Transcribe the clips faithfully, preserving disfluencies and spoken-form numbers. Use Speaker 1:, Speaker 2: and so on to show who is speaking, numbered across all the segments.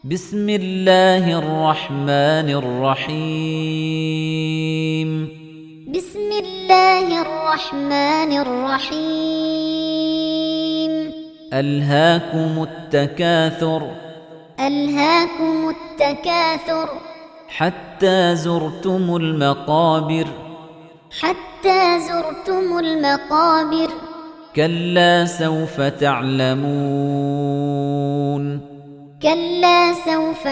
Speaker 1: بسم الله الرحمن الرحيم
Speaker 2: بسم الله الرحمن الرحيم
Speaker 1: ألهاكم التكاثر
Speaker 2: ألهاكم التكاثر
Speaker 1: حتى زرتم المقابر
Speaker 2: حتى زرتم المقابر
Speaker 1: كلا سوف تعلمون
Speaker 2: كلا سوف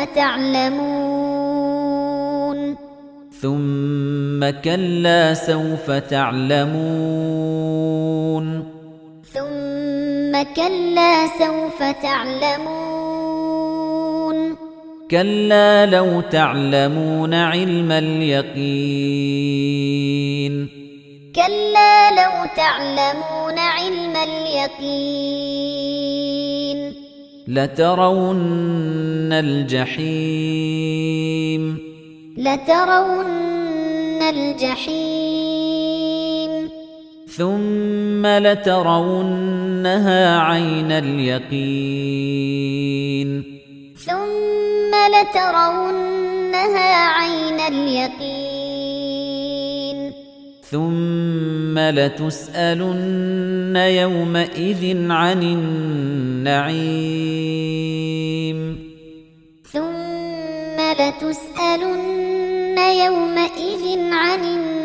Speaker 2: تعلمون
Speaker 1: ثم كلا سوف تعلمون
Speaker 2: ثم كلا سوف تعلمون
Speaker 1: كلا لو تعلمون علم اليقين
Speaker 2: كلا لو تعلمون علم اليقين
Speaker 1: لترون الجحيم
Speaker 2: لترون الجحيم
Speaker 1: ثم لترونها عين اليقين
Speaker 2: ثم لترونها عين اليقين
Speaker 1: ثم لتسألن يومئذ عن النعيم
Speaker 2: ثم لتسألن يومئذ عن النعيم